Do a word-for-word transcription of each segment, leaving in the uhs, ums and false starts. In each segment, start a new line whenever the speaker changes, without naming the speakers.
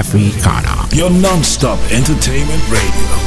Africana.
Your non-stop entertainment radio.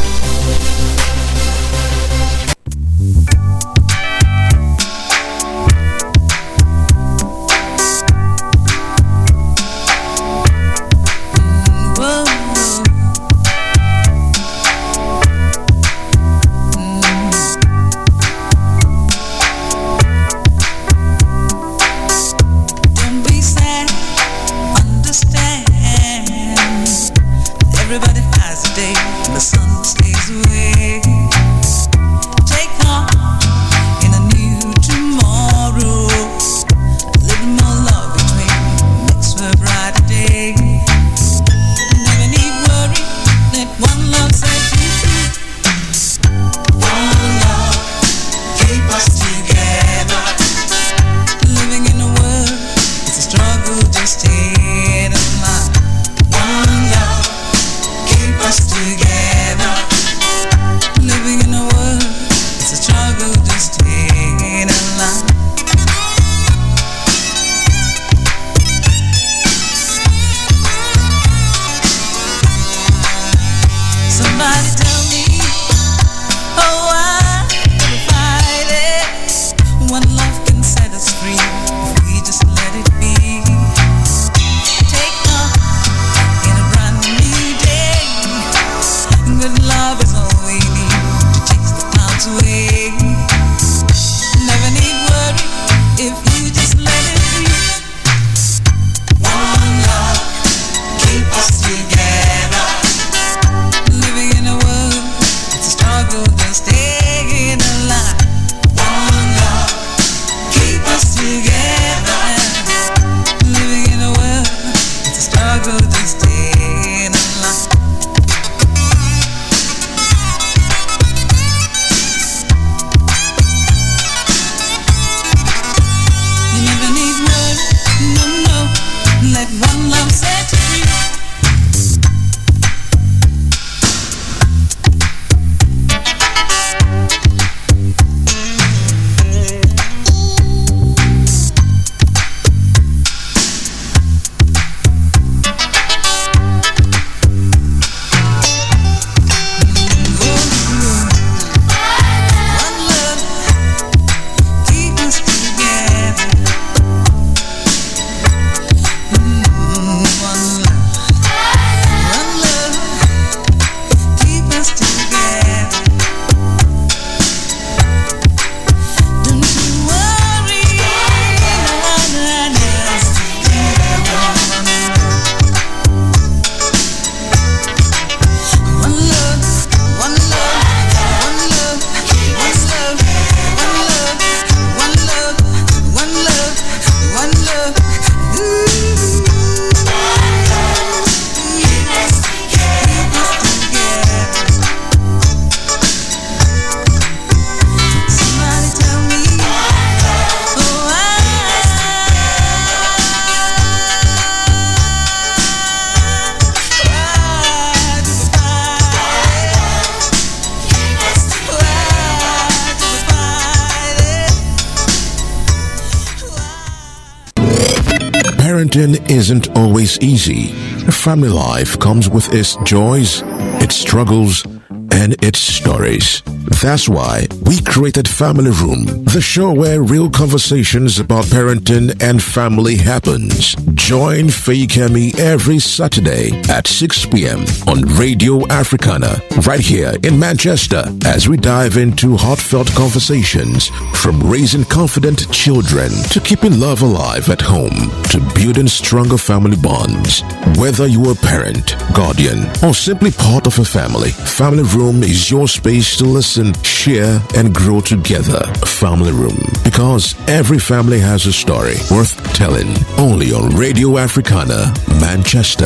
Parenting isn't always easy. Family life comes with its joys, its struggles, and its stories. That's why we created Family Room, the show where real conversations about parenting and family happens. Join Fayikemi every Saturday at six p.m. on Radio Africana, right here in Manchester, as we dive into heartfelt conversations from raising confident children to keeping love alive at home to building stronger family bonds. Whether you're a parent, guardian, or simply part of a family, Family Room is your space to listen, share, and grow together. Family Room, because every family has a story worth telling. Only on Radio Africana, Manchester.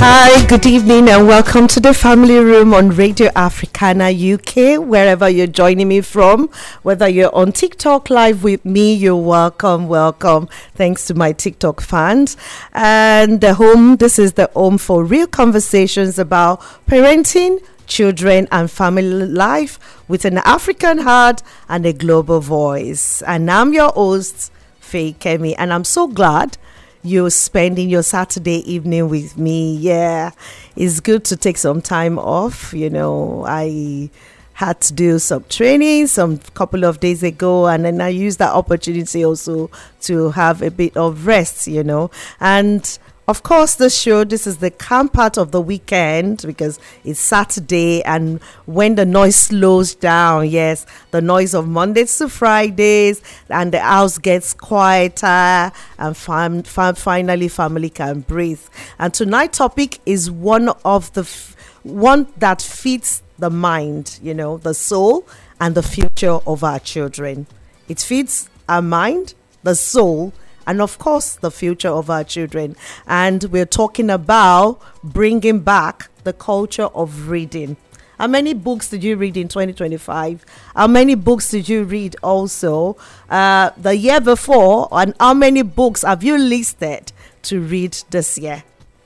Hi, good evening, and welcome to the Family Room on Radio Africana U K, wherever you're joining me from. Whether you're on TikTok live with me, you're welcome, welcome. Thanks to my TikTok fans. And the home, this is the home for real conversations about parenting, children, and family life with an African heart and a global voice. And I'm your host, Faye Kemi, and I'm so glad you're spending your Saturday evening with me. Yeah, it's good to take some time off. You know, I had to do some training some couple of days ago, and then I used that opportunity also to have a bit of rest, you know. And of course, this show, this is the calm part of the weekend because it's Saturday, and when the noise slows down, yes, the noise of Mondays to Fridays, and the house gets quieter, and fam- fam- finally family can breathe. And tonight's topic is one of the f- one that fits the mind, you know, the soul, and the future of our children. It fits our mind, the soul, and of course, the future of our children. And we're talking about bringing back the culture of reading. How many books did you read in twenty twenty-five? How many books did you read also uh, the year before? And how many books have you listed to read this year?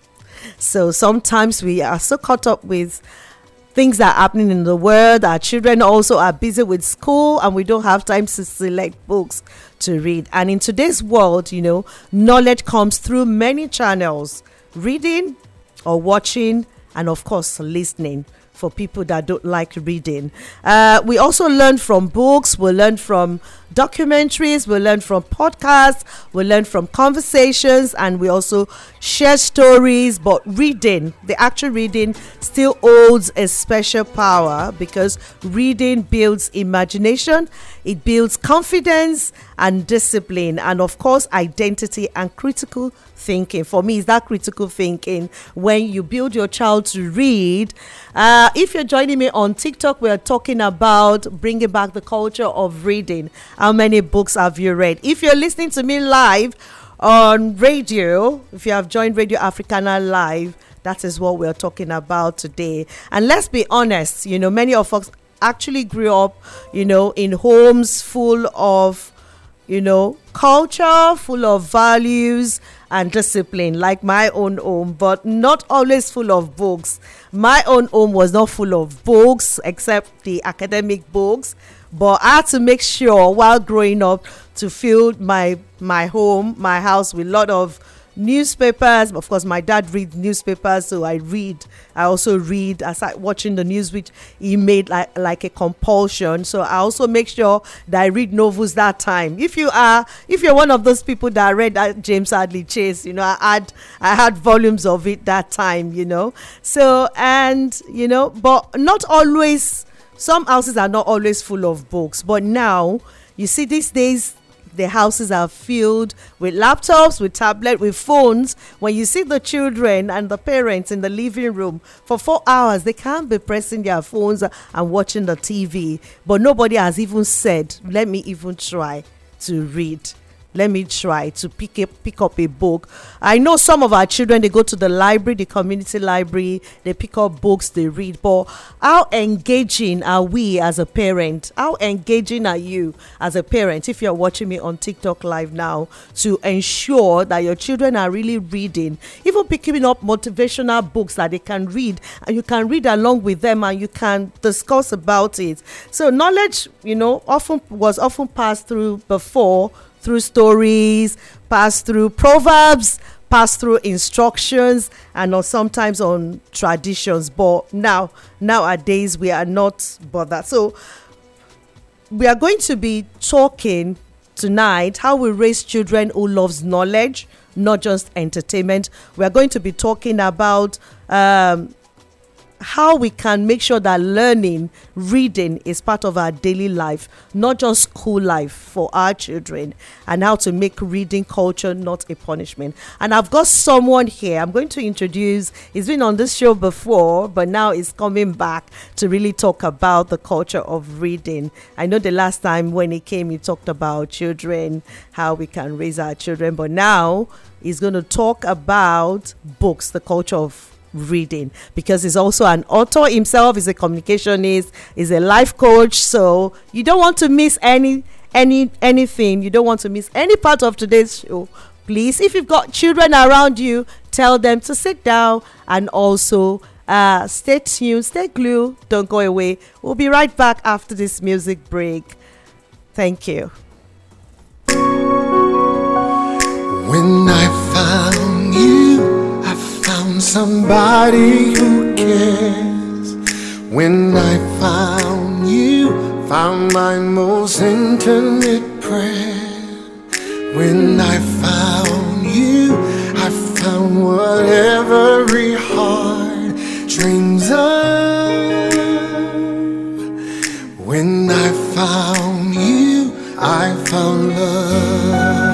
So sometimes we are so caught up with things that are happening in the world. Our children also are busy with school, and we don't have time to select books to read. And in today's world, you know, knowledge comes through many channels: reading or watching, and of course listening for people that don't like reading. Uh, we also learn from books, we learn from documentaries, we learn from podcasts, we learn from conversations, and we also share stories. But reading, the actual reading, still holds a special power because reading builds imagination, it builds confidence and discipline, and of course identity and critical thinking. For me, is that critical thinking when you build your child to read. Uh, if you're joining me on TikTok, we're talking about bringing back the culture of reading. How many books have you read? If you're listening to me live on radio, if you have joined Radio Africana Live, that is what we're talking about today. And let's be honest, you know, many of us actually grew up, you know, in homes full of, you know, culture, full of values and discipline, like my own home, but not always full of books. My own home was not full of books, except the academic books. But I had to make sure while growing up to fill my my home, my house with a lot of newspapers. Of course, my dad reads newspapers, so I read. I also read. I started watching the news, which he made like like a compulsion. So I also make sure that I read novels that time. If you are, if you're one of those people that read that James Hadley Chase, you know, I had I had volumes of it that time, you know. So and you know, but not always. Some houses are not always full of books, but now you see these days the houses are filled with laptops, with tablets, with phones. When you see the children and the parents in the living room for four hours, they can't be pressing their phones and watching the T V. But nobody has even said, let me even try to read. Let me try to pick up, pick up a book. I know some of our children, they go to the library, the community library, they pick up books, they read. But how engaging are we as a parent? How engaging are you as a parent, if you're watching me on TikTok live now, to ensure that your children are really reading, even picking up motivational books that they can read, and you can read along with them and you can discuss about it. So knowledge, you know, often was often passed through before, through stories, pass through proverbs, pass through instructions, and or sometimes on traditions. But now, nowadays, we are not bothered. So we are going to be talking tonight how we raise children who loves knowledge, not just entertainment. We are going to be talking about um, how we can make sure that learning, reading is part of our daily life, not just school life for our children, and how to make reading culture not a punishment. And I've got someone here I'm going to introduce. He's been on this show before, but now he's coming back to really talk about the culture of reading. I know the last time when he came, he talked about children, how we can raise our children, but now he's going to talk about books, the culture of reading, because he's also an author himself, he's a communicationist, he's a life coach. So you don't want to miss any any anything. You don't want to miss any part of today's show. Please, if you've got children around you, tell them to sit down and also uh, stay tuned, stay glued, don't go away. We'll be right back after this music break. Thank you.
When I found you, I found somebody who cares. When I found you, found my most intimate prayer. When I found you, I found what every heart dreams of. When I found you, I found love.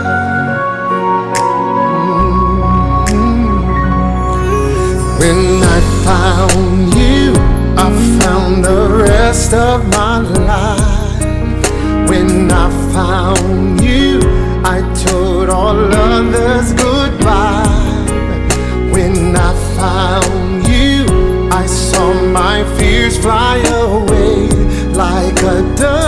When I found you, I found the rest of my life. When I found you, I told all others goodbye. When I found you, I saw my fears fly away like a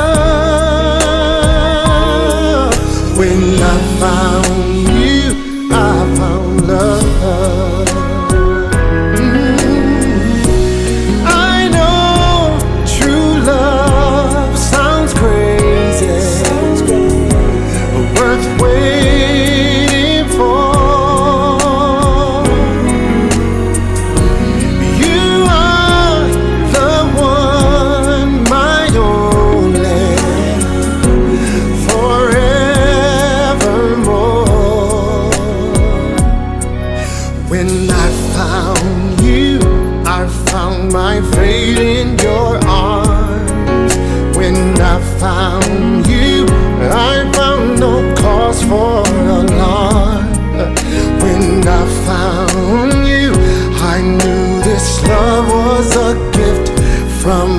dove. When I found you, I found love. From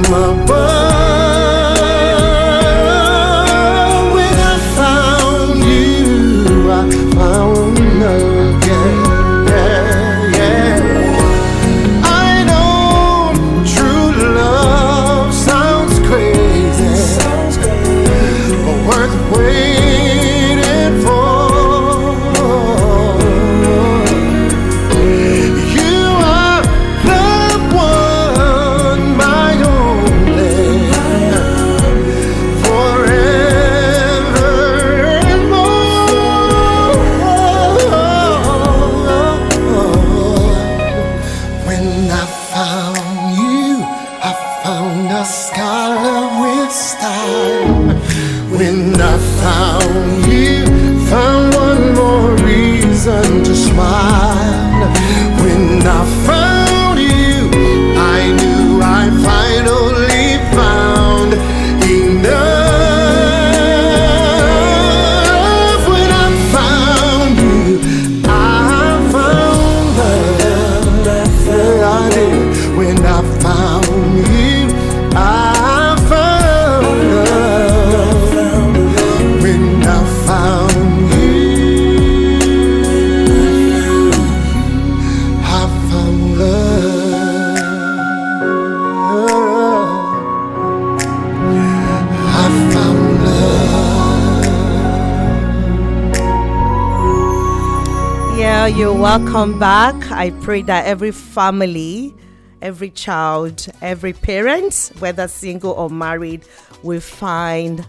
above, when I found you, I found love, yeah, yeah, yeah. I know true love sounds crazy, but worth waiting for.
You're welcome back. I pray that every family, every child, every parent, whether single or married, will find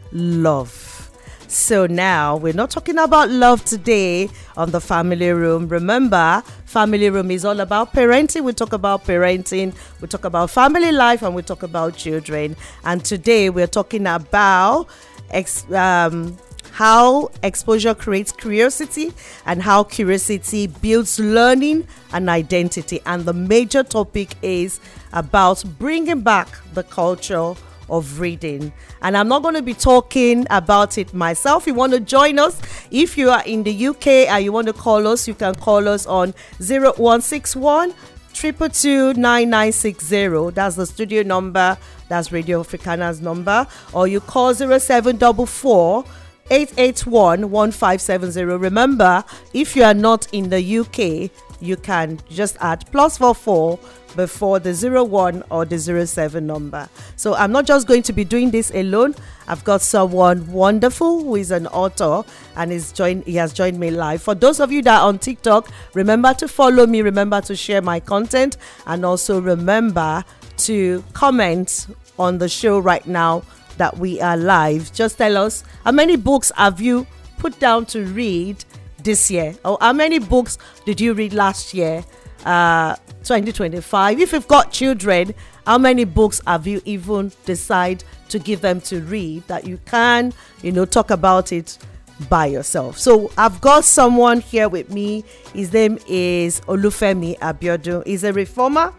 love. So now we're not talking about love today on the Family Room. Remember, Family Room is all about parenting. We talk about parenting, we talk about family life, and we talk about children. And today we're talking about ex- um how exposure creates curiosity and how curiosity builds learning and identity. And the major topic is about bringing back the culture of reading. And I'm not going to be talking about it myself. If you want to join us, if you are in the U K and you want to call us, you can call us on zero one six one, two two two, nine nine six zero. That's the studio number. That's Radio Africana's number. Or you call zero seven four four, eight eight one, one five seven zero. Remember, if you are not in the U K, you can just add plus four four before the zero one or the zero seven number. So I'm not just going to be doing this alone. I've got someone wonderful who is an author and is joined he has joined me live. For those of you that are on TikTok, remember to follow me, remember to share my content, and also remember to comment on the show right now that we are live. Just tell us, how many books have you put down to read this year, or how many books did you read last year, uh twenty twenty-five? If you've got children, how many books have you even decided to give them to read that you can, you know, talk about it by yourself? So I've got someone here with me. His name is Olufemi Abiodun. He's a reformer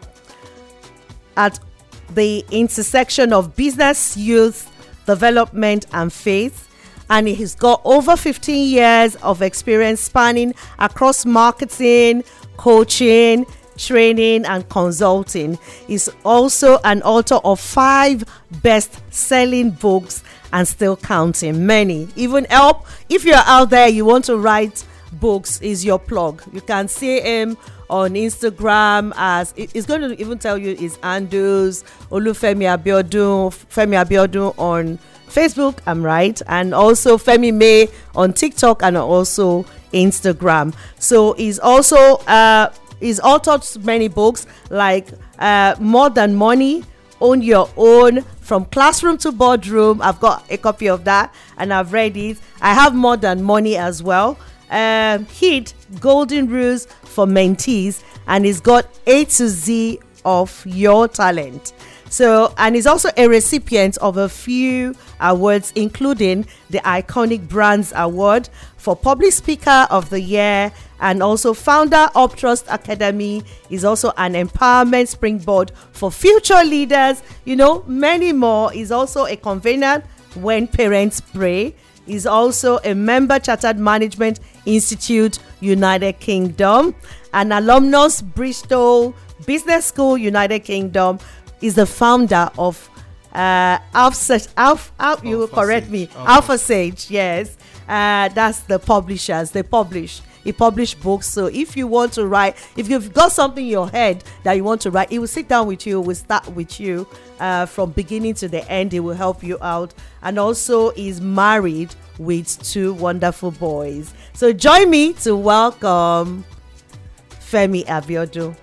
at the intersection of business, youth development and faith, and he's got over fifteen years of experience spanning across marketing, coaching, training and consulting. He's also an author of five best-selling books and still counting. Many even help. If you're out there, you want to write books, is your plug. You can see him on Instagram as it's going to even tell you his handles, Olufemi Abiodun, Femi Abiodun on Facebook, I'm right, and also Femi May on TikTok and also Instagram. So he's also uh he's authored many books like uh More Than Money, Own Your Own, From Classroom to Boardroom. I've got a copy of that and I've read it. I have More Than Money as well. Um, Hit, Golden Rules for Mentees, and he's got A to Z of Your Talent. So, and he's also a recipient of a few awards, including the Iconic Brands Award for Public Speaker of the Year, and also founder of Trust Academy. He's also an empowerment springboard for future leaders, you know, many more. He's also a convener When Parents Pray. He's also a member, Chartered Management Institute, United Kingdom, an alumnus, Bristol Business School, United Kingdom. Is the founder of uh, Alpha, Alpha, Alpha, you
Alpha
correct
Sage.
me,
Alpha.
Alpha Sage, yes. Uh, that's the publishers. They publish. He publish books. So if you want to write, if you've got something in your head that you want to write, he will sit down with you. Will start with you uh, from beginning to the end. He will help you out. And also is married with two wonderful boys. So join me to welcome Femi Abiodun.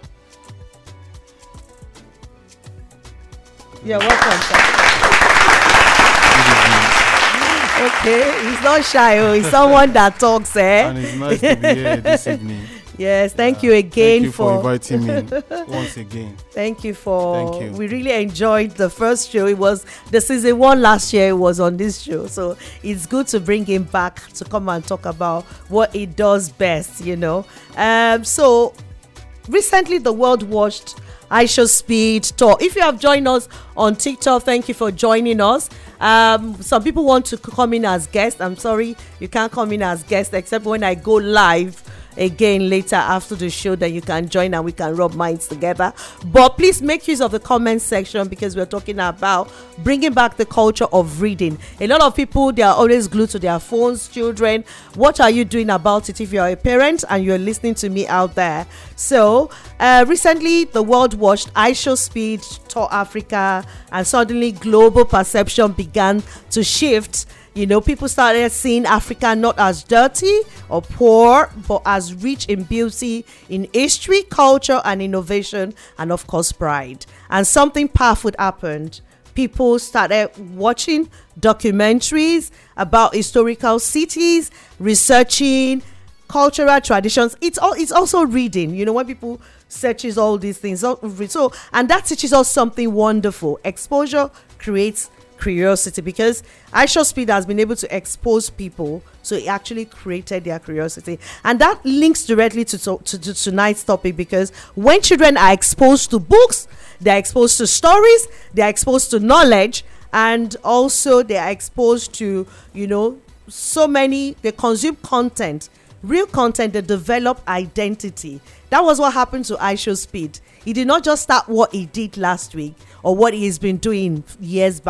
You're welcome, sir. Okay, he's not shy. Oh, he's someone that talks, eh?
And it's nice to be here this evening.
Yes, thank
Yeah.
you again
Thank you for,
for
inviting me once again.
Thank you for.
Thank you.
We really enjoyed the first show. It was the season one last year. It was on this show, so it's good to bring him back to come and talk about what he does best. You know. Um. So recently, the world watched iShowSpeed tour. If you have joined us on TikTok, thank you for joining us. Um, some people want to come in as guests. I'm sorry, you can't come in as guests except when I go live again later after the show. Then you can join and we can rub minds together. But please make use of the comment section because we're talking about bringing back the culture of reading. A lot of people, they are always glued to their phones. Children, what are you doing about it if you're a parent and you're listening to me out there? So uh, recently the world watched iShowSpeed Tour Africa, and suddenly global perception began to shift. You know, people started seeing Africa not as dirty or poor, but as rich in beauty, in history, culture, and innovation, and of course, pride. And something powerful happened. People started watching documentaries about historical cities, researching cultural traditions. It's all. It's also reading. You know, when people searches all these things, so and that teaches us something wonderful. Exposure creates curiosity, because iShowSpeed has been able to expose people, so it actually created their curiosity, and that links directly to, to, to, to tonight's topic. Because when children are exposed to books, they're exposed to stories, they're exposed to knowledge, and also they are exposed to, you know, so many, they consume content, real content, they develop identity. That was what happened to iShowSpeed. He did not just start what he did last week or what he's been doing years back.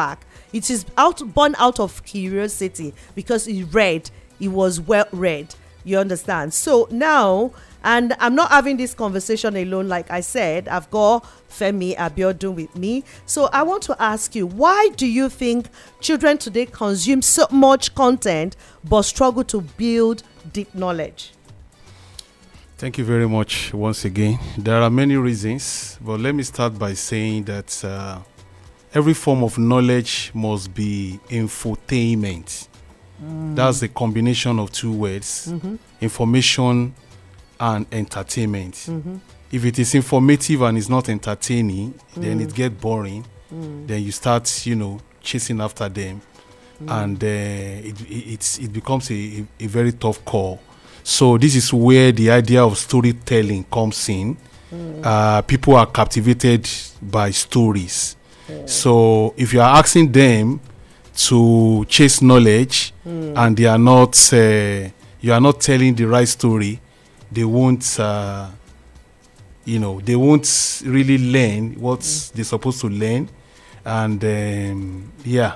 It is out born out of curiosity because he read, he was well read. You understand? So now, and I'm not having this conversation alone. Like I said, I've got Femi Abiodun with me. So I want to ask you, why do you think children today consume so much content but struggle to build deep knowledge?
Thank you very much once again. There are many reasons, but let me start by saying that uh, every form of knowledge must be infotainment. Mm. That's a combination of two words, mm-hmm. information and entertainment. Mm-hmm. If it is informative and it's not entertaining, mm. then it gets boring. Mm. Then you start, you know, chasing after them, mm. and uh, it, it it's it becomes a, a very tough call. So this is where the idea of storytelling comes in. Mm. Uh, people are captivated by stories. Mm. So if you are asking them to chase knowledge, mm. and they are not, uh, you are not telling the right story, they won't, uh, you know, they won't really learn what mm. they're supposed to learn. And um, yeah.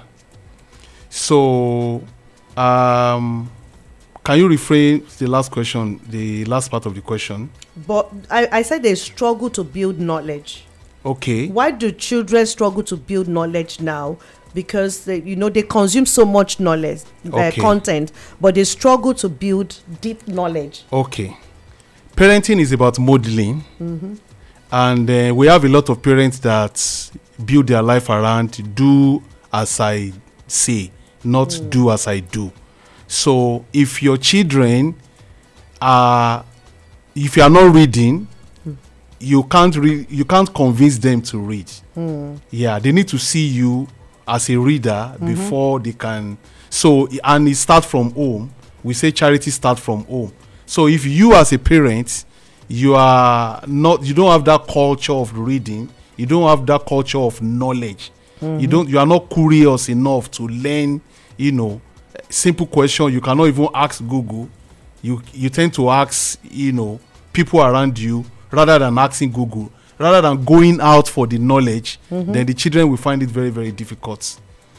So, um, can you rephrase the last question, the last part of the question?
But I, I said they struggle to build knowledge.
Okay.
Why do children struggle to build knowledge now? Because they, you know, they consume so much knowledge, uh,
okay.
content, but they struggle to build deep knowledge.
Okay. Parenting is about modeling,
mm-hmm.
and uh, we have a lot of parents that build their life around do as I say, not mm. do as I do. So if your children are, if you are not reading, mm. you can't read, you can't convince them to read. Mm. Yeah, they need to see you as a reader mm-hmm. before they can. So, and it starts from home. We say charity starts from home. So if you as a parent, you are not, you don't have that culture of reading, you don't have that culture of knowledge, mm-hmm. you don't, you are not curious enough to learn, you know, simple question. You cannot even ask Google. You you tend to ask, you know, people around you rather than asking Google. Rather than going out for the knowledge, mm-hmm. then the children will find it very, very difficult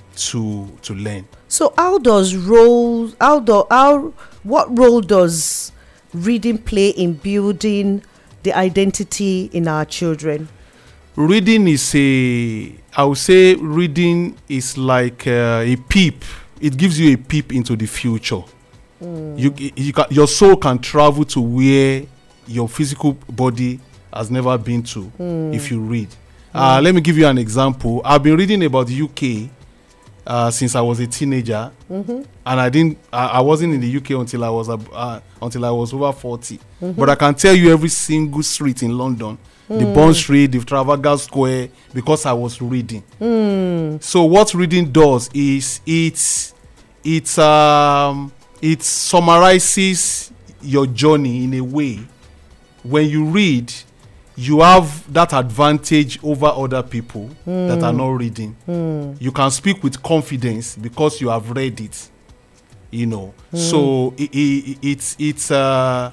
to to learn.
So how does role, how do, how, what role does reading play in building the identity in our children?
Reading is a, I would say reading is like uh, a peep. It gives you a peep into the future. Mm. You, you can, your soul can travel to where your physical body has never been to mm. if you read. Mm. Uh, let me give you an example. I've been reading about the U K uh, since I was a teenager, mm-hmm. and I didn't. I, I wasn't in the U K until I was uh, until I was over forty. Mm-hmm. But I can tell you every single street in London, mm. the Bond Street, the Trafalgar Square, because I was reading. Mm. So what reading does is it's it's um it summarizes your journey in a way. When you read, you have that advantage over other people mm. that are not reading. Mm. You can speak with confidence because you have read it, you know. Mm. So it, it, it's it's uh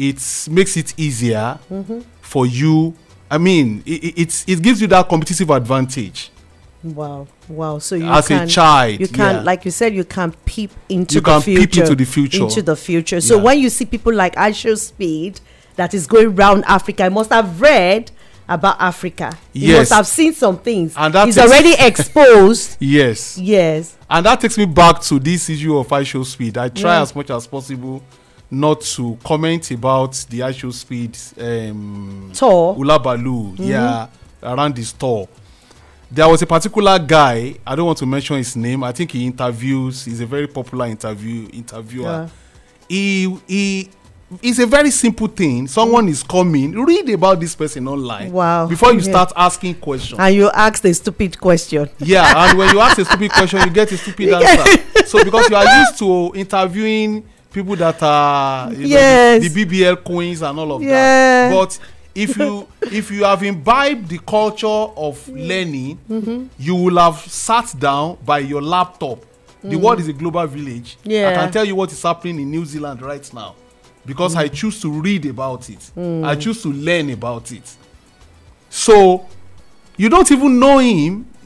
it makes it easier mm-hmm. for you. I mean, it it's it gives you that competitive advantage.
Wow, wow! So you
as
can,
a child,
you can,
yeah.
like you said, you can peep into
you
the
can
future.
peep into the future.
Into the future. So
yeah.
when you see people like Aisha Speed that is going around Africa, I must have read about Africa. You
yes.
must have seen some things.
And that
he's
takes,
already exposed.
Yes.
Yes.
And that takes me back to this issue of Aisha Speed. I try
yeah.
as much as possible not to comment about the Aisha Speed um,
tour.
Ulabalu,
mm-hmm. yeah,
around this tour. There was a particular guy, I don't want to mention his name. I think he interviews, he's a very popular interview interviewer. Yeah. He he It's a very simple thing. Someone mm. is coming, read about this person online.
Wow.
Before you
yeah.
start asking questions.
And you ask a stupid question.
Yeah, and when you ask a stupid question, you get a stupid answer. So because you are used to interviewing people that are you
yes.
know, the, the B B L queens and all of
yeah.
that. But if you if you have imbibed the culture of learning, mm-hmm. you will have sat down by your laptop. Mm. The world is a global village. Yeah. I can tell you what is happening in New Zealand right now. Because mm. I choose to read about it. Mm. I choose to learn about it. So, you don't even know him.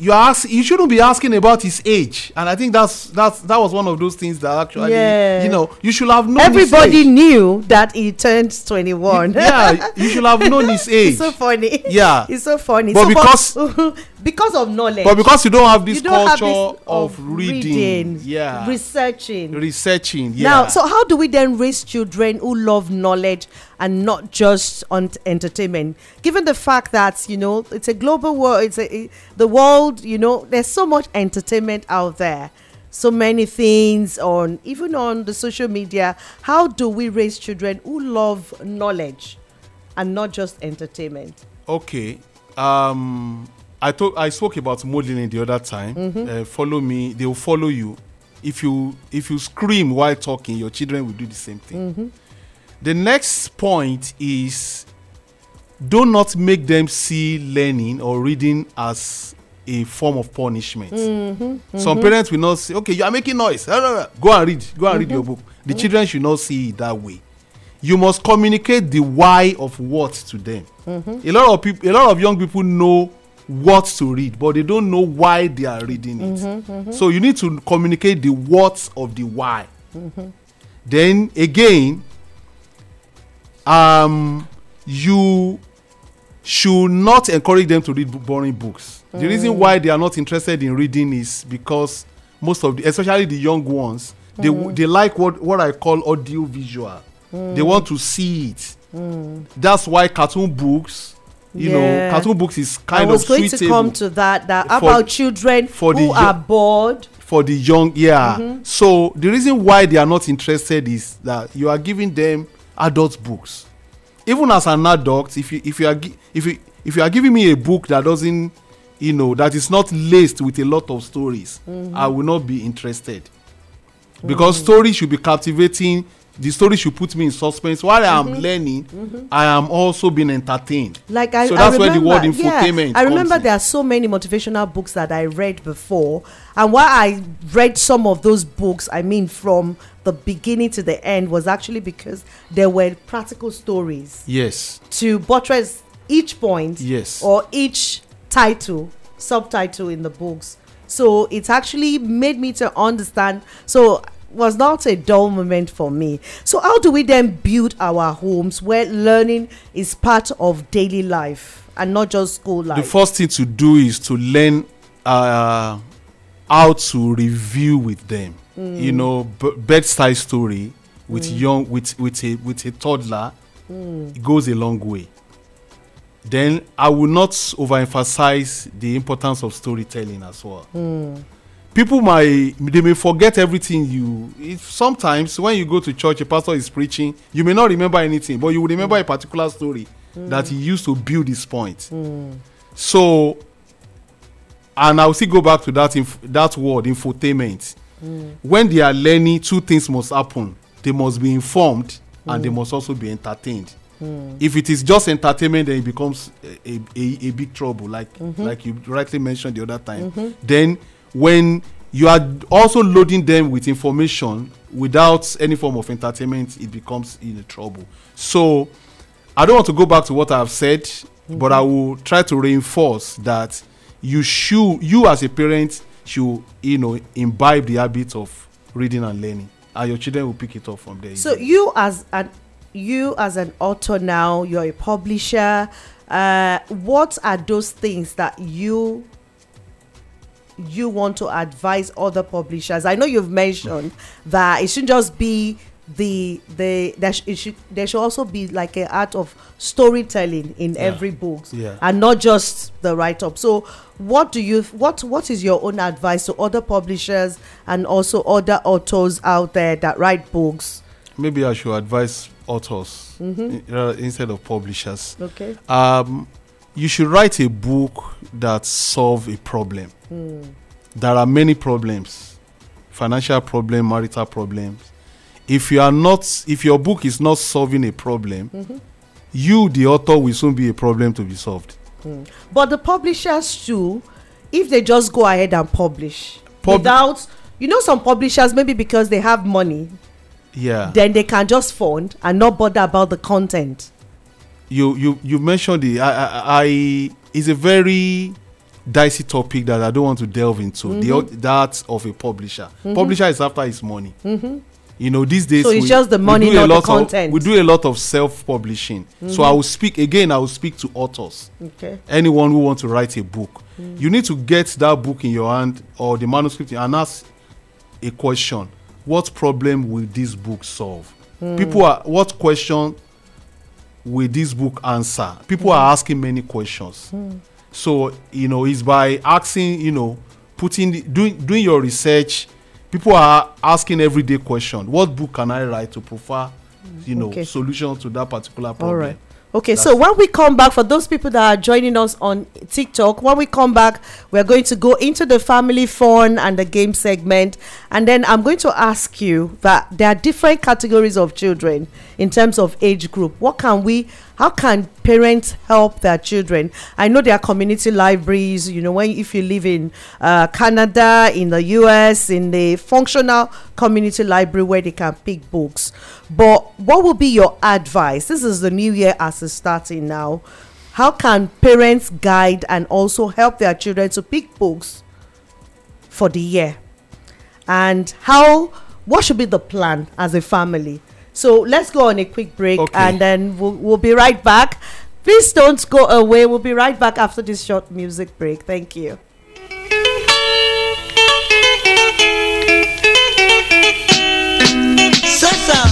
you ask, you shouldn't be asking about his age, and I think that's that's that was one of those things that actually,
Yeah.
you know, you should have known.
Everybody
his age.
knew that he turned twenty-one.
Yeah, you should have known his age.
It's so funny.
Yeah.
It's so funny.
But
so,
because-
but, because of knowledge.
But because you don't have this
you don't have
culture
this
of, reading, yeah,
researching.
researching, yeah.
Now, so how do we then raise children who love knowledge and not just on entertainment? Given the fact that, you know, it's a global world, it's a, the world, you know, there's so much entertainment out there, so many things on, even on the social media. How do we raise children who love knowledge and not just entertainment?
Okay. Um, I told I spoke about modeling the other time.
Mm-hmm.
Uh, follow me; they will follow you. If you if you scream while talking, your children will do the same thing.
Mm-hmm.
The next point is, do not make them see learning or reading as a form of punishment.
Mm-hmm.
Some
Mm-hmm.
parents will not say, "Okay, you are making noise. Go and read. Go and read your book." The children should not see it that way. You must communicate the why of what to them.
Mm-hmm.
A lot of people, a lot of young people know what to read, but they don't know why they are reading it.
Mm-hmm, mm-hmm.
So you need to communicate the what of the why.
Mm-hmm.
Then again, um, you should not encourage them to read b- boring books.
Mm.
The reason why they are not interested in reading is because most of the, especially the young ones, they w
Mm.
they like what what I call audio visual.
Mm.
They want to see it. That's why cartoon books, you
Yeah.
know, cartoon books is
I
kind
was
of
going to
suitable
come to that. That
for-
about children
for the
who
yo-
are bored.
for the young. Yeah.
Mm-hmm.
So the reason why they are not interested is that you are giving them adult books. Even as an adult, if you if you are gi- if you if you are giving me a book that doesn't, you know, that is not laced with a lot of stories,
Mm-hmm.
I will not be interested. Because story should be captivating. The story should put me in suspense while I am
Mm-hmm.
learning. I am also being entertained.
Like I,
so
I
that's
remember,
where the word
yeah,
infotainment
I remember
comes in.
there are so many motivational books that I read before, and why I read some of those books, I mean, from the beginning to the end, was actually because there were practical stories
Yes.
to buttress each point,
Yes.
or each title, subtitle in the books. So it actually made me to understand. So was not a dull moment for me. So how do we then build our homes where learning is part of daily life and not just school life?
The first thing to do is to learn uh, how to review with them. You know, b- bedside story with young with with a with a toddler, it goes a long way. Then I will not overemphasize the importance of storytelling as well. People might they may forget everything you. If sometimes when you go to church, a pastor is preaching, you may not remember anything, but you will remember a particular story that he used to build his point. So, and I'll still go back to that inf- that word, infotainment. When they are learning, two things must happen. They must be informed and they must also be entertained. If it is just entertainment, then it becomes a, a, a big trouble, like like you rightly mentioned the other time. Then when you are also loading them with information without any form of entertainment, it becomes in a trouble. So I don't want to go back to what I have said, but I will try to reinforce that you should, you as a parent should, you know, imbibe the habit of reading and learning, and your children will pick it up from there.
So you as an you as an author now, you're a publisher. Uh, what are those things that you you want to advise other publishers? I know you've mentioned that it shouldn't just be the the there, sh- it should, there should also be like an art of storytelling in
Yeah.
every book,
Yeah.
and not just the write-up. So what do you what what is your own advice to other publishers and also other authors out there that write books?
Maybe I should advise authors in- uh, instead of publishers.
Okay.
Um, you should write a book that solve a problem. There are many problems, financial problem, marital problems. If you are not, if your book is not solving a problem, you, the author, will soon be a problem to be solved.
But the publishers too, if they just go ahead and publish
Pub-
without, you know, some publishers maybe because they have money,
Yeah.
then they can just fund and not bother about the content.
you you you mentioned the I, I I is a very dicey topic that I don't want to delve into.
Mm-hmm.
The o- that of a publisher. Mm-hmm. Publisher is after his money.
Mm-hmm.
You know, these days
so it's
we,
just the money,
we do
not
a
the
lot
content.
Of, we do a lot of self-publishing. Mm-hmm. So I will speak again. I will speak to authors.
Okay.
Anyone who wants to write a book, mm. you need to get that book in your hand or the manuscript and ask a question: what problem will this book solve? Mm. People are. What question will this book answer? People mm. are asking many questions. Mm. So you know, it's by asking. You know, putting the, doing doing your research. People are asking everyday question. What book can I write to provide, you know, okay. solutions to that particular problem?
All right. Okay, That's so when we come back, for those people that are joining us on TikTok, when we come back, we're going to go into the family fun and the game segment. And then I'm going to ask you that there are different categories of children in terms of age group. What can we, how can parents help their children? I know there are community libraries, you know, when if you live in uh, Canada, in the U S, in the functional community library where they can pick books. But what will be your advice? This is the new year as it's starting now. How can parents guide and also help their children to pick books for the year? And how, what should be the plan as a family? So let's go on a quick break, okay. and then we'll, we'll be right back. Please don't go away. We'll be right back after this short music break. Thank you.
Sasa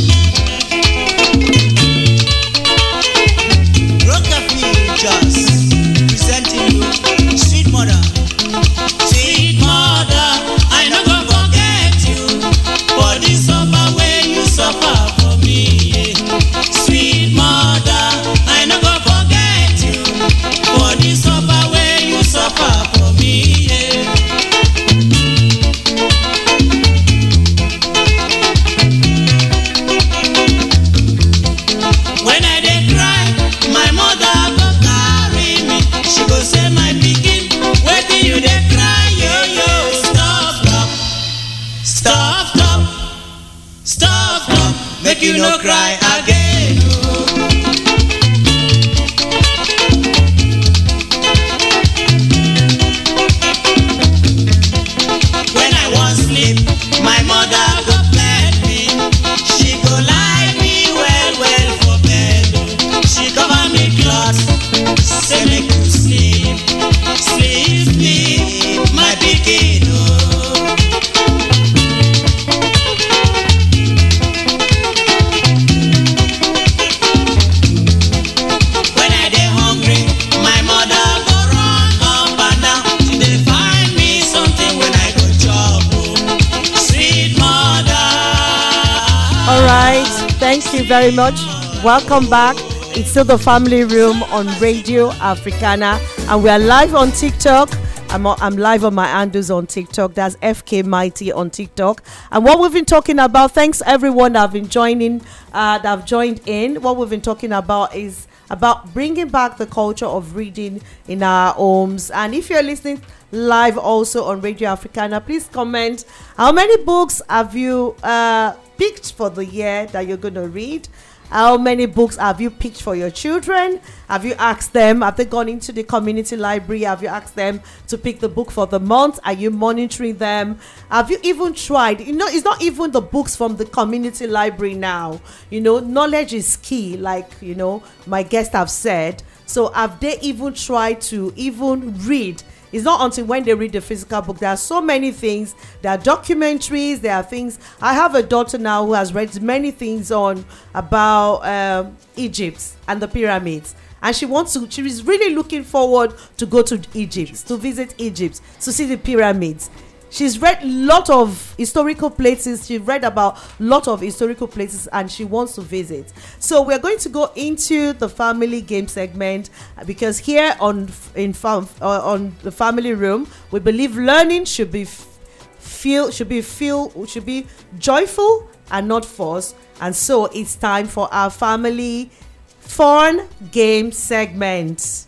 Rockafee just presenting you Sweet Mother. Sweet Mother, I no go forget you for the suffer where you suffer for me. Sweet Mother, I no go forget you for the suffer where you suffer for me. When I dey cry, my mother go carry me. She go say, my pikin, wetin you dey cry, yo yo? Stop, stop, stop, stop, stop, stop. Make you no cry again. Oh. When I wan sleep, my mother go bed me. She go lie me well well for bed. Oh. She cover me cloth, say make you sleep, sleep, sleep, my pikin. Oh. When I dey hungry, my mother go run up and down. She dey find me something when I go chop. Oh. Sweet mother.
All right. Thank you very much. Welcome back. It's still the family room on Radio Africana, and we are live on TikTok. I'm, on, I'm live on my handles on TikTok. That's F K Mighty on TikTok. And what we've been talking about, thanks everyone that have been joining, uh, that have joined in. What we've been talking about is about bringing back the culture of reading in our homes. And if you're listening live also on Radio Africana, please comment how many books have you uh, picked for the year that you're going to read. How many books have you picked for your children? Have you asked them? Have they gone into the community library? Have you asked them to pick the book for the month? Are you monitoring them? Have you even tried? You know, it's not even the books from the community library now. You know, knowledge is key, like, you know, my guests have said. So have they even tried to even read? It's not until when they read the physical book. There are so many things. There are documentaries. There are things. I have a daughter now who has read many things on about um, Egypt and the pyramids. And she wants to, she is really looking forward to go to Egypt, to visit Egypt, to see the pyramids. She's read a lot of historical places. She read about a lot of historical places and she wants to visit. So we're going to go into the family game segment, because here on in fam, uh, on the family room, we believe learning should be f- feel should be feel should be joyful and not forced. And so it's time for our family fun game segment.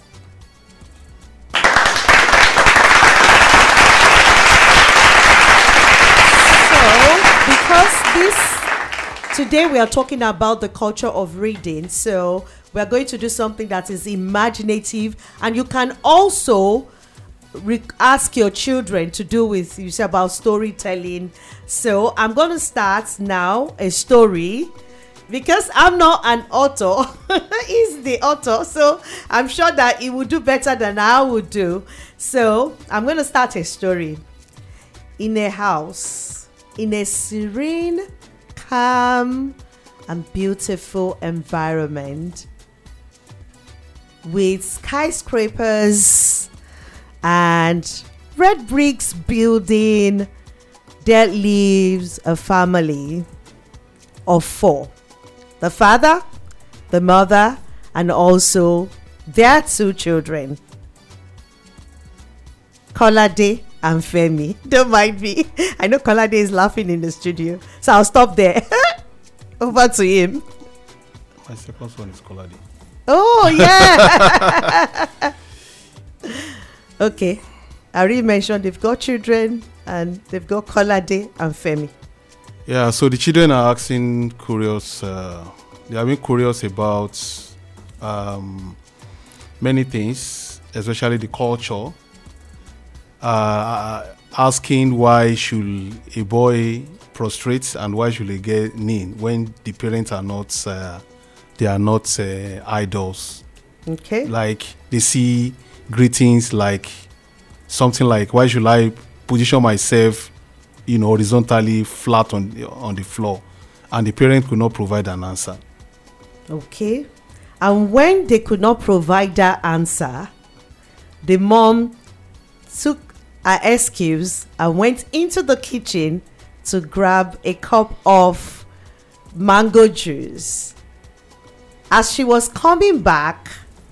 Because this today we are talking about the culture of reading, so we are going to do something that is imaginative, and you can also re- ask your children to do with you say about storytelling. So I'm going to start now a story because I'm not an author. He's the author, so I'm sure that he would do better than I would do. So I'm going to start a story. In a house, in a serene, calm, and beautiful environment with skyscrapers and red bricks building, there lives a family of four. The father, the mother, and also their two children, Kolade and Femi. Don't mind me. I know Kolade is laughing in the studio, so I'll stop there. Over to him.
My second one is Kolade.
Oh, yeah. Okay. I already mentioned they've got children and they've got Kolade and Femi.
Yeah, so the children are asking curious, uh, they are being curious about um, many things, especially the culture. Uh, asking why should a boy prostrate and why should he get knee when the parents are not, uh, they are not uh, idols.
Okay.
Like they see greetings like something like, why should I position myself, you know, horizontally flat on the, on the floor, and the parent could not provide an answer.
Okay. And when they could not provide that answer, the mom took her excuse and went into the kitchen to grab a cup of mango juice. As she was coming back,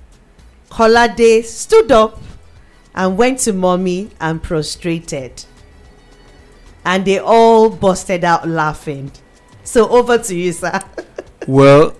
Kolade stood up and went to mommy and prostrated. And they all busted out laughing. So over to you, sir.
Well,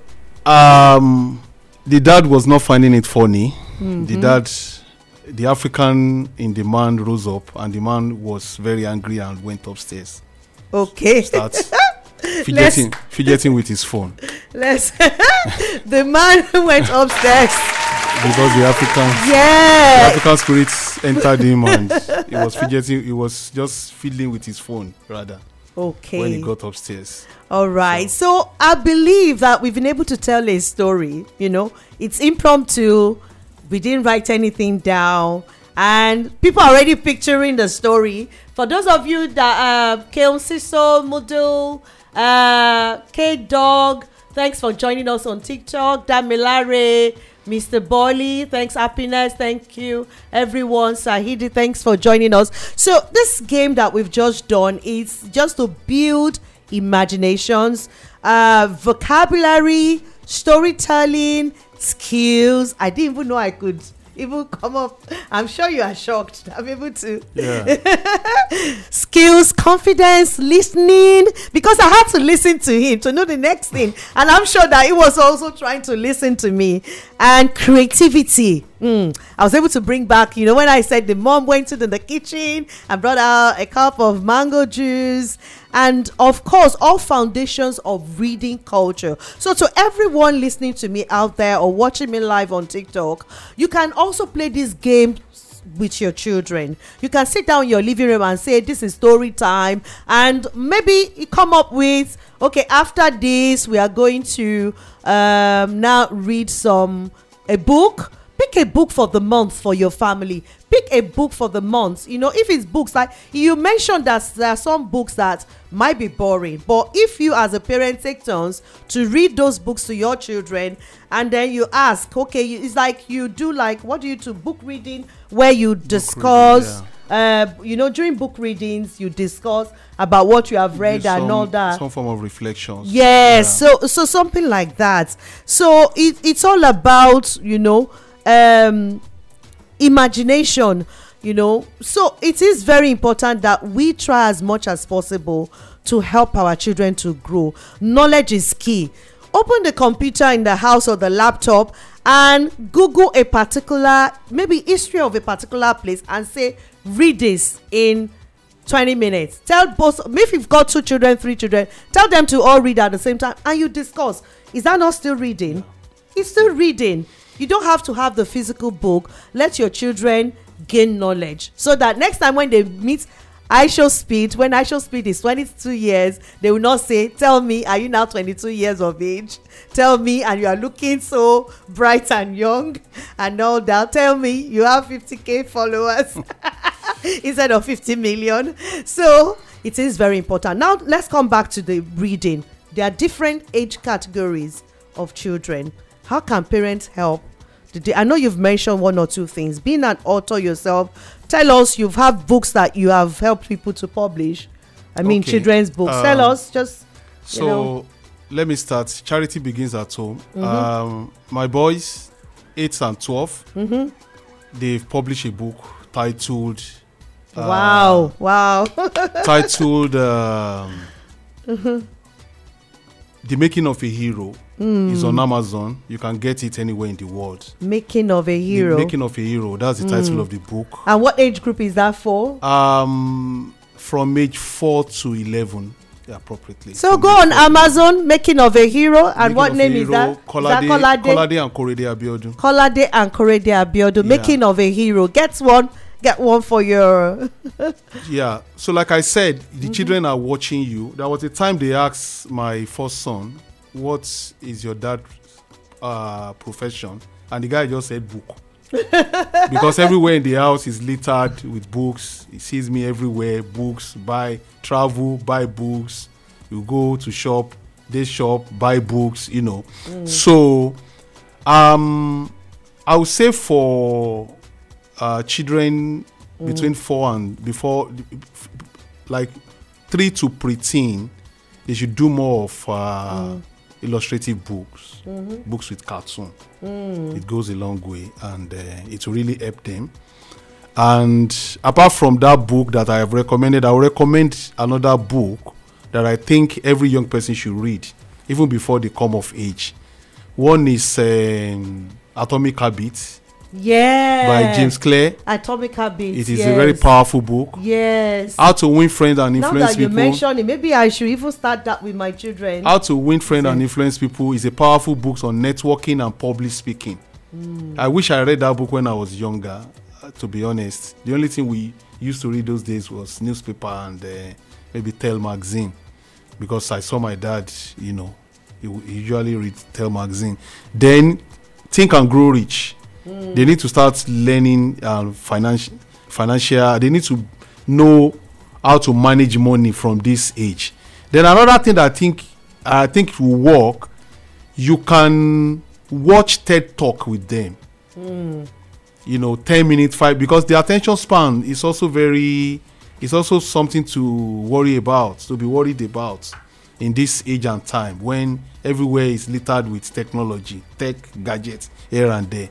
um, the dad was not finding it funny. Mm-hmm. The dad, the African in the man rose up, and the man was very angry and went upstairs.
Okay.
Start fidgeting, fidgeting with his phone.
Let's. The man went upstairs
because the African,
yeah,
the African spirits entered him, and he was fidgeting. He was just fiddling with his phone, rather.
Okay.
When he got upstairs.
All right. So. so I believe that we've been able to tell a story. You know, it's impromptu. We didn't write anything down, and people are already picturing the story. For those of you that uh, Keon Siso, Model, uh, K Dog, thanks for joining us on TikTok. Damilare, Mister Bolly, thanks. Happiness, thank you. Everyone, Sahidi, thanks for joining us. So this game that we've just done is just to build imaginations, uh, vocabulary, storytelling, skills. I didn't even know I could even come up. I'm sure you are shocked. I'm able to.
Yeah.
Skills, confidence, listening, because I had to listen to him to know the next thing, and I'm sure that he was also trying to listen to me. And creativity. Mm. I was able to bring back, you know, when I said the mom went to the, the kitchen and brought out a cup of mango juice, and of course all foundations of reading culture. So to everyone listening to me out there or watching me live on TikTok, you can also play this game with your children. You can sit down in your living room and say this is story time, and maybe you come up with, okay, after this we are going to um now read some a book. Pick a book for the month for your family. Pick a book for the month. You know, if it's books, like you mentioned that there are some books that might be boring, but if you as a parent take turns to read those books to your children, and then you ask, okay, it's like you do like, what do you do? Book reading, where you book discuss, reading, yeah. uh, you know, during book readings, you discuss about what you have read some, and all that.
Some form of reflection.
Yes, yeah. so so something like that. So it, it's all about, you know, um imagination, you know. So it is very important that we try as much as possible to help our children to grow. Knowledge is key. Open the computer in the house or the laptop and Google a particular, maybe history of a particular place, and say read this in twenty minutes. Tell both, if you've got two children, three children, tell them to all read at the same time, and you discuss. Is that not still reading? It's still reading. You don't have to have the physical book. Let your children gain knowledge, so that next time when they meet I show speed, when I show speed is twenty-two years, they will not say, tell me, are you now twenty-two years of age? Tell me, and you are looking so bright and young and all that. Tell me you have fifty K followers instead of fifty million. So it is very important. Now let's come back to the reading. There are different age categories of children. How can parents help? I know you've mentioned one or two things. Being an author yourself, tell us, you've had books that you have helped people to publish. I mean, okay. Children's books. Um, tell us, just, you
so
know.
Let me start. Charity begins at home.
Mm-hmm.
Um, my boys, eight and twelve,
mm-hmm.
they've published a book titled... Uh,
wow, wow.
titled um,
mm-hmm.
The Making of a Hero.
Mm.
It's on Amazon. You can get it anywhere in the world.
Making of a Hero.
The Making of a Hero. That's the title mm. of the book.
And what age group is that for?
Um, from age four to eleven, appropriately.
So
from
go on Amazon, Making of a Hero, and
Making
what name is that?
Kolade,
is that Kolade?
Kolade and Korede Abiodun.
Kolade and Korede Abiodun. Yeah. Making of a Hero. Get one. Get one for your.
Yeah. So like I said, the
mm-hmm.
children are watching you. There was a time they asked my first son, what is your dad's uh, profession? And the guy just said book. Because everywhere in the house is littered with books. He sees me everywhere, books, buy, travel, buy books. You go to shop, they shop, buy books, you know. Mm. So, um, I would say for uh, children mm. between four and before, like three to preteen, they should do more of uh, mm. illustrative books, mm-hmm. books with cartoon. Mm. It goes a long way, and uh, it will really help them. And apart from that book that I have recommended, I will recommend another book that I think every young person should read, even before they come of age. One is um, Atomic Habits.
Yeah.
By James Clear.
Atomic Habits.
It is
yes.
a very powerful book.
Yes.
How to win friends and influence people.
Now that you mention it, maybe I should even start that with my children.
How to win friends and influence people is a powerful book on networking and public speaking. Mm. I wish I read that book when I was younger, uh, to be honest. The only thing we used to read those days was newspaper and uh, maybe Tell magazine, because I saw my dad, you know, he, he usually read Tell magazine. Then Think and Grow Rich. Mm. They need to start learning uh, financial, financial. They need to know how to manage money from this age. Then another thing that I think I think will work, you can watch TED Talk with them. Mm. You know, ten minutes, five, because the attention span is also very, it's also something to worry about, to be worried about in this age and time when everywhere is littered with technology, tech gadgets here and there.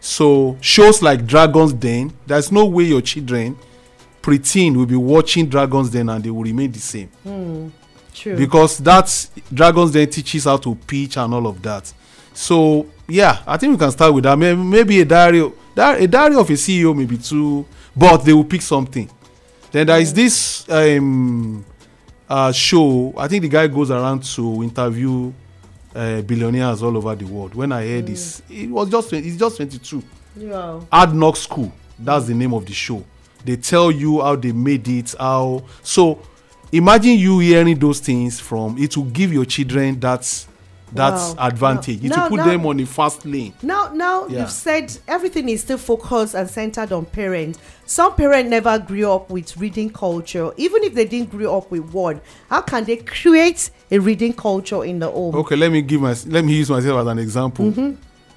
So shows like Dragon's Den, there's no way your children preteen will be watching Dragon's Den and they will remain the same.
Mm, true.
Because that's Dragon's Den teaches how to pitch and all of that. So yeah, I think we can start with that. Maybe, maybe a diary, a diary of a C E O may be too, but they will pick something. Then there is this um, uh, show. I think the guy goes around to interview Uh, billionaires all over the world. When I heard mm. this, it was just it's just twenty-two.
Yeah.
Hard Knock School. That's the name of the show. They tell you how they made it. How so? Imagine you hearing those things from. It will give your children that that
wow.
advantage.
Now,
it
now,
will put
now,
them on a fast lane.
Now, now
yeah.
you've said everything is still focused and centered on parents. Some parents never grew up with reading culture. Even if they didn't grow up with one, how can they create a reading culture in the home?
Okay, let me give my let me use myself as an example.
Mm-hmm.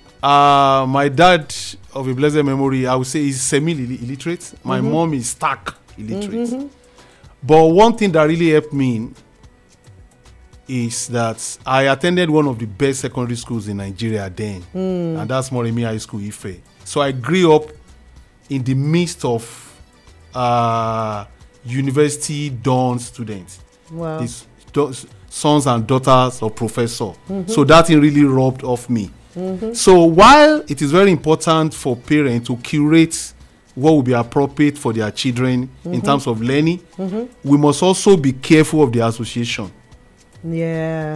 Uh, my dad of a blessed memory, I would say, is semi-illiterate. My mm-hmm. mom is stark illiterate. Mm-hmm. But one thing that really helped me is that I attended one of the best secondary schools in Nigeria then, mm. and that's Moremi High School, Ife. So I grew up in the midst of uh, university dawn students.
Wow.
These do- sons and daughters of professor.
Mm-hmm.
So that thing really rubbed off me.
Mm-hmm.
So while it is very important for parents to curate what will be appropriate for their children mm-hmm. in terms of learning, mm-hmm. we must also be careful of the association.
Yeah.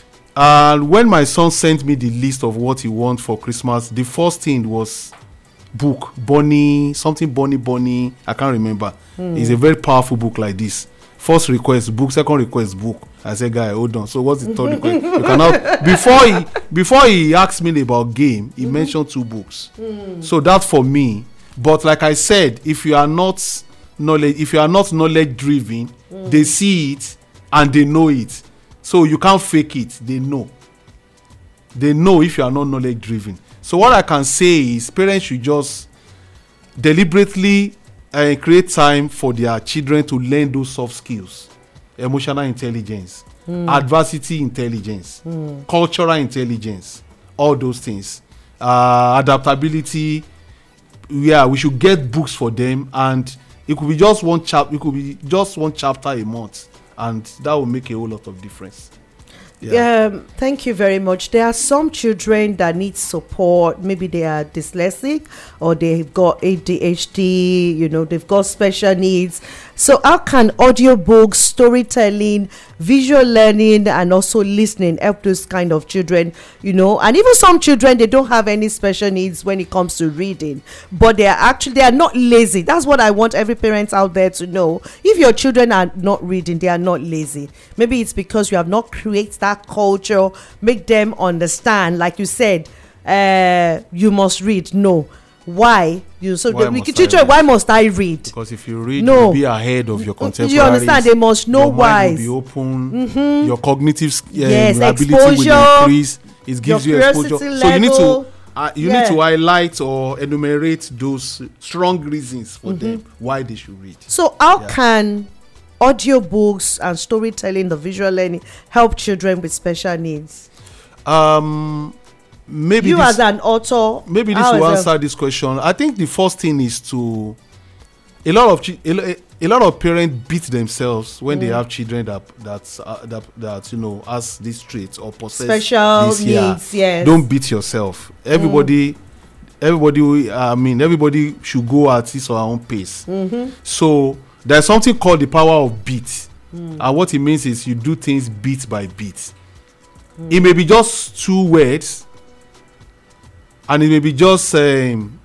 And when my son sent me the list of what he wants for Christmas, the first thing was book, Bonnie, something Bonnie Bonnie, I can't remember. Mm. It's a very powerful book like this. First request book, second request book. I said, guy, hold on. So what's the third request? You cannot before he before he asked me about game, he mm-hmm. mentioned two books. Mm. So that for me. But like I said, if you are not knowledge, if you are not knowledge driven, mm. they see it and they know it. So you can't fake it. They know. They know if you are not knowledge driven. So what I can say is parents should just deliberately uh, create time for their children to learn those soft skills, emotional intelligence, mm. adversity intelligence, mm. cultural intelligence, all those things, uh, adaptability. Yeah, we should get books for them, and it could be just one chap. It could be just one chapter a month, and that will make a whole lot of difference.
Yeah. Um, thank you very much. There are some children that need support. Maybe they are dyslexic or they've got A D H D, you know, they've got special needs. So how can audiobooks, storytelling, visual learning, and also listening help those kind of children, you know? And even some children, they don't have any special needs when it comes to reading, but they are actually, they are not lazy. That's what I want every parent out there to know. If your children are not reading, they are not lazy. Maybe it's because you have not created that culture, make them understand, like you said, uh, you must read. No. Why you so why, the, must children, why must I read?
Because if you read, no. you'll be ahead of your contemporaries.
You understand? They must know why.
Your mind will be open. Mm-hmm. Your cognitive uh,
yes,
ability
exposure,
will increase. It gives you exposure.
Level.
So you need to uh, you yeah. need to highlight or enumerate those strong reasons for mm-hmm. them why they should read.
So how yeah. can audiobooks and storytelling, the visual learning, help children with special needs?
Um. Maybe
you
this,
as an author,
maybe this will answer this question. I think the first thing is to a lot of chi- a, a lot of parents beat themselves when mm. they have children that that uh, that that you know has this trait or possess
special
this,
needs.
Yeah.
Yes,
don't beat yourself. Everybody, mm. everybody. I mean, everybody should go at his or her own pace. Mm-hmm. So there's something called the power of beat, mm. and what it means is you do things beat by beat. Mm. It may be just two words. And it may be just um,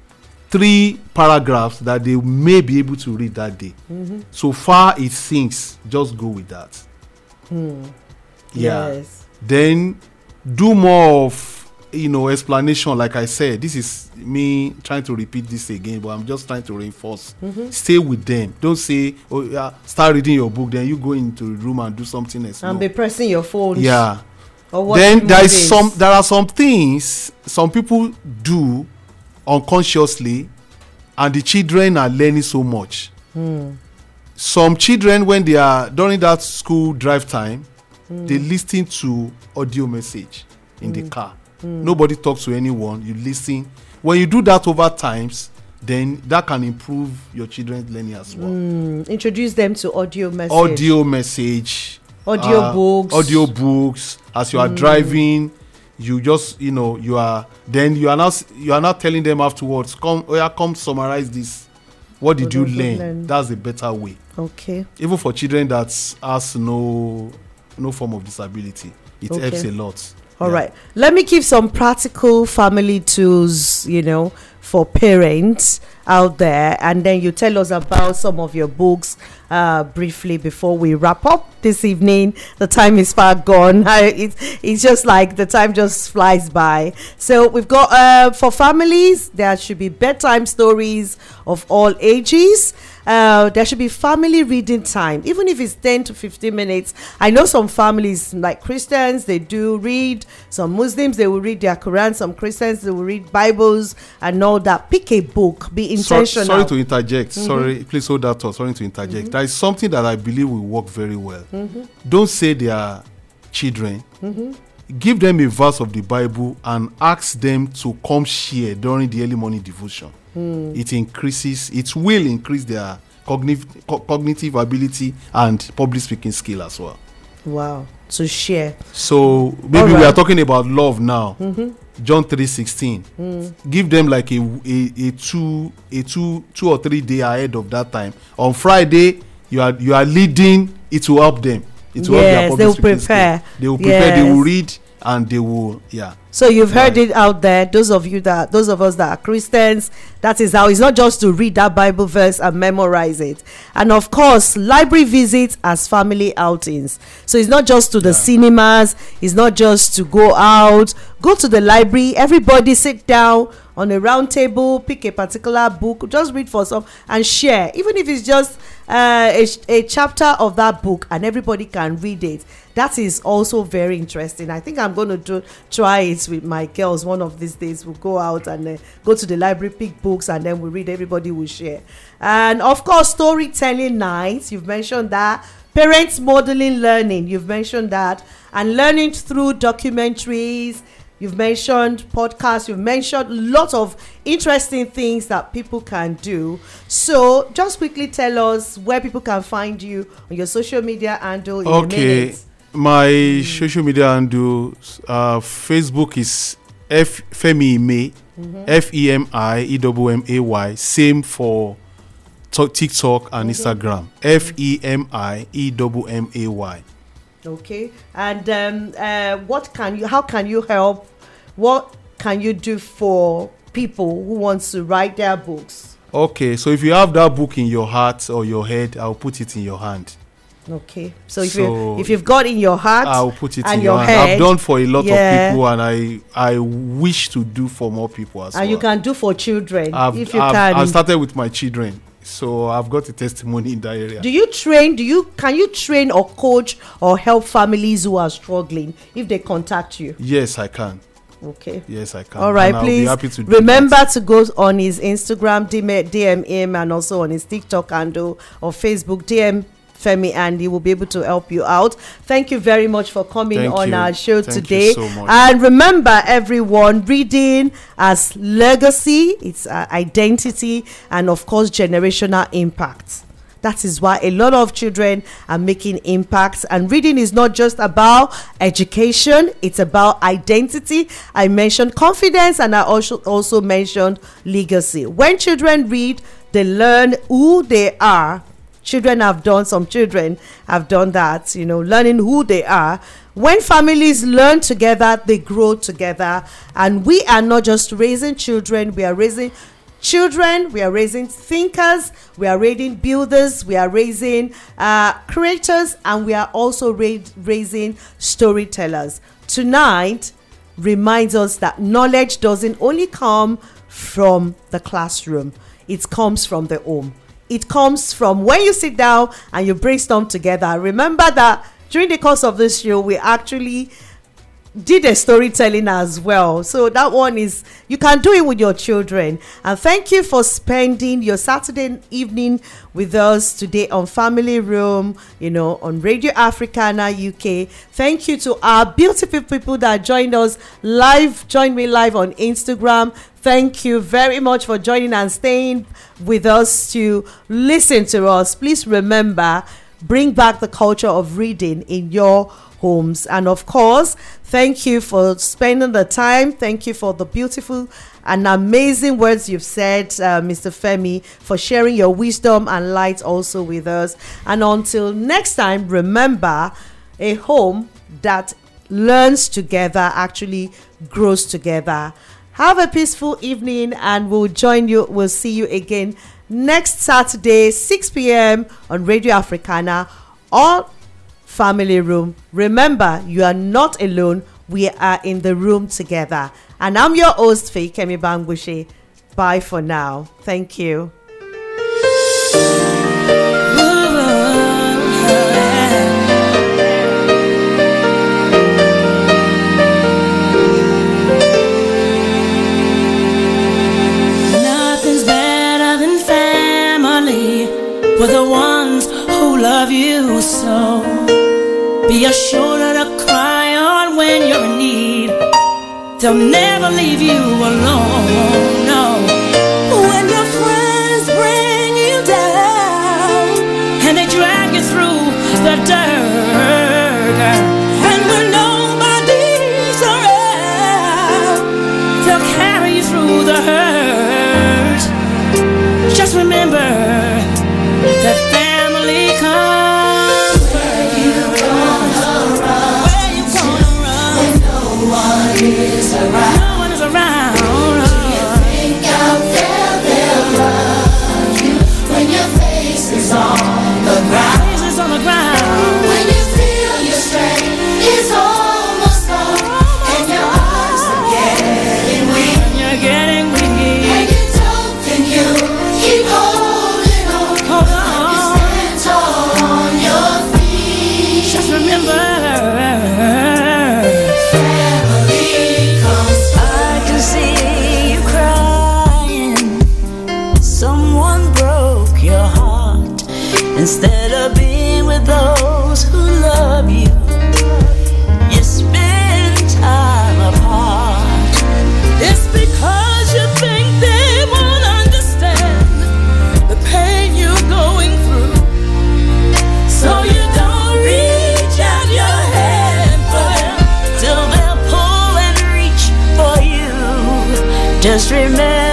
three paragraphs that they may be able to read that day. Mm-hmm. So far it sinks, just go with that. Mm. Yeah. Yes. Then do more of, you know, explanation. Like I said, this is me trying to repeat this again, but I'm just trying to reinforce. Mm-hmm. Stay with them. Don't say, oh, yeah, start reading your book, then you go into the room and do something else.
And
no.
be pressing your phone.
Yeah. Then there is some there are some things some people do unconsciously, and the children are learning so much. Mm. Some children, when they are during that school drive time, mm. they listen to audio message in mm. the car. Mm. Nobody talks to anyone. You listen. When you do that over times, then that can improve your children's learning as well.
Mm. Introduce them to audio message.
Audio message.
Audio uh, books.
Audio books. As you are mm. driving, you just you know you are then you are not you are not telling them afterwards. Come, oh yeah, come summarize this. What did what you learn? learn? That's a better way.
Okay.
Even for children that has no no form of disability, it okay. helps a lot.
All yeah. right. Let me give some practical family tools, you know, for parents out there, and then you tell us about some of your books uh briefly before we wrap up this evening. The time is far gone. I, it's, it's just like the time just flies by. So we've got uh for families, there should be bedtime stories of all ages. Uh, there should be family reading time, even if it's ten to fifteen minutes. I know some families, like Christians, they do read. Some Muslims, they will read their Quran. Some Christians, they will read Bibles and all that. Pick a book. Be intentional.
So, sorry to interject. Mm-hmm. Sorry, please hold that thought. Sorry to interject. Mm-hmm. There is something that I believe will work very well. Mm-hmm. Don't say they are children. Mm-hmm. Give them a verse of the Bible and ask them to come share during the early morning devotion. Mm. It increases, it will increase their cognitive co- cognitive ability and public speaking skill as well.
Wow. So share.
So maybe right. we are talking about love now. Mm-hmm. John three sixteen. Mm. Give them like a, a a two a two two or three day ahead of that time. On Friday, you are you are leading. It will help them. It will
yes,
help their public
they will
speaking
prepare.
skill. They will prepare. Yes. They will read. and they will, yeah.
So you've heard
Right.
it out there. Those of you that, those of us that are Christians, that is how it's not just to read that Bible verse and memorize it. And of course, library visits as family outings. So it's not just to the cinemas. It's not just to go out. Go to the library. Everybody sit down on a round table, pick a particular book, just read for some and share. Even if it's just uh, a, a chapter of that book and everybody can read it. That is also very interesting. I think I'm going to do, try it with my girls one of these days. We'll go out and uh, go to the library, pick books, and then we'll read. Everybody will share. And of course, storytelling nights. You've mentioned that. Parents modeling learning. You've mentioned that. And learning through documentaries. You've mentioned podcasts. You've mentioned lots of interesting things that people can do. So just quickly tell us where people can find you on your social media handle in a
Okay.
minute.
My social media handle, uh, Facebook is F Femi Ime, F E M I E M M A Y. Same for to- TikTok and Instagram, F E M I E M M A Y.
Okay. And um, uh, what can you? How can you help? What can you do for people who want to write their books?
Okay, so if you have that book in your heart or your head, I'll put it in your hand.
Okay. So if
So
you if you've got in your heart,
I'll put it
and
in your
your
hand.
head,
I've done for a lot
yeah.
of people, and I I wish to do for more people as
and
well.
you can do for children
I've,
if you
I've,
can.
I've started with my children, so I've got a testimony in that area.
Do you train? Do you can you train or coach or help families who are struggling if they contact you?
Yes, I can.
Okay.
Yes, I can.
All right,
And I'll be
please
happy to do
remember
that.
to go on his Instagram, D M, D M him, and also on his TikTok handle or Facebook, D M Femi, and he will be able to help you out. Thank you very much for coming
Thank
on
you.
our show
Thank you
today.
so much.
And remember, everyone, reading as legacy, it's uh, identity, and of course, generational impact. That is why a lot of children are making impacts. And reading is not just about education, it's about identity. I mentioned confidence, and I also, also mentioned legacy. When children read, they learn who they are. Children have done, some children have done that, you know, learning who they are. When families learn together, they grow together. And we are not just raising children, we are raising children, we are raising thinkers, we are raising builders, we are raising uh, creators, and we are also ra- raising storytellers. Tonight reminds us that knowledge doesn't only come from the classroom, it comes from the home. It comes from when you sit down and you brainstorm together. Remember that during the course of this show, we actually did a storytelling as well. So that one is, you can do it with your children. And thank you for spending your Saturday evening with us today on Family Room, you know, on Radio Africana U K. Thank you to our beautiful people that joined us live, joined me live on Instagram. Thank you very much for joining and staying with us to listen to us. Please remember, bring back the culture of reading in your homes. And of course, thank you for spending the time. Thank you for the beautiful and amazing words you've said, uh, Mister Femi, for sharing your wisdom and light also with us. And until next time, remember, a home that learns together actually grows together. Have a peaceful evening, and we'll join you. We'll see you again next Saturday, six p.m. on Radio Africana or Family Room. Remember, you are not alone. We are in the room together. And I'm your host, Feikemi Bangbushi. Bye for now. Thank you.
Nothing's better than family, for the ones who love you so. Be a shoulder to cry on when you're in need. They'll never leave you alone, no. When your friends bring you down and they drag you through the dirt, and when nobody's around, they'll carry you through the hurt. Just remember that family comes. Where you gonna run? Where you gonna run?
one is around. No one is around. Do you think out there they'll love you when your face is on the ground? Face is on the ground. When you feel your strength is almost gone and your arms are getting weak. You're getting weak. And you don't think you keep holding on. Hold on. You stand tall on your feet. Just remember. Instead of being with those who love you, you spend time apart. It's because you think they won't understand the pain you're going through. So you don't reach out your hand for them till they'll pull and reach for you. Just remember.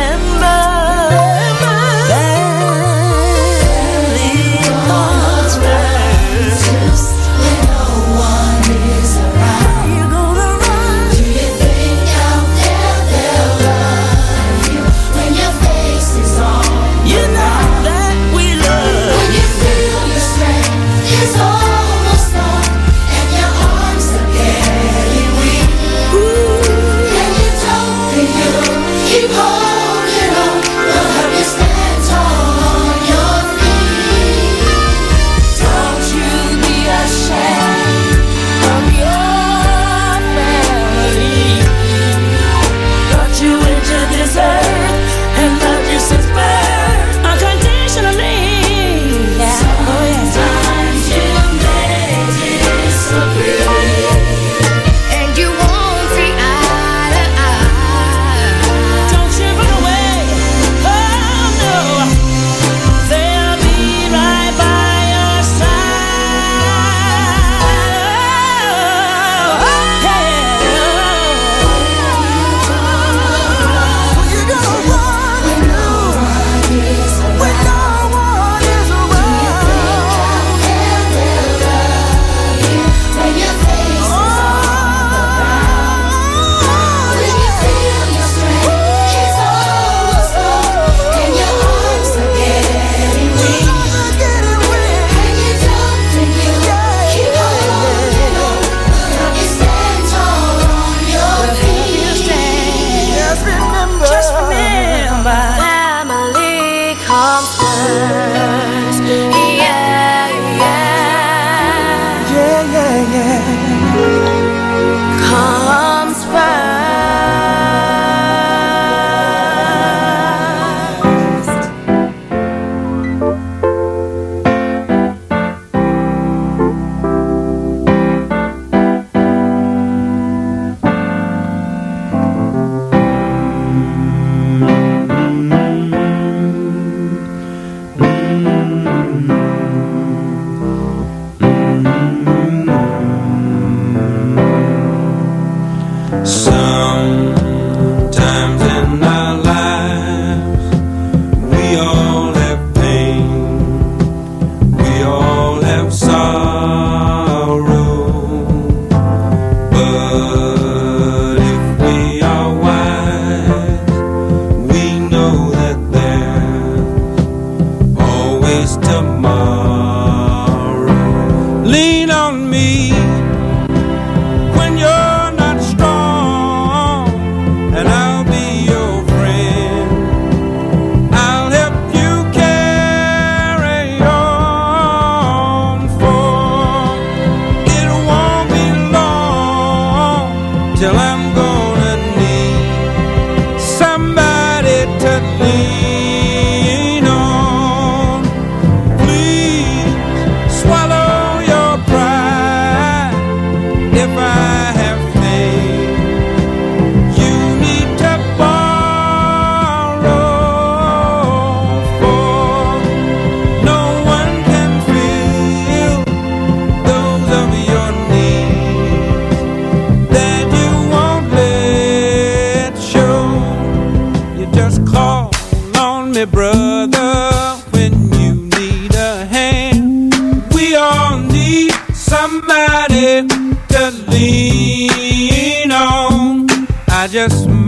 Just call on just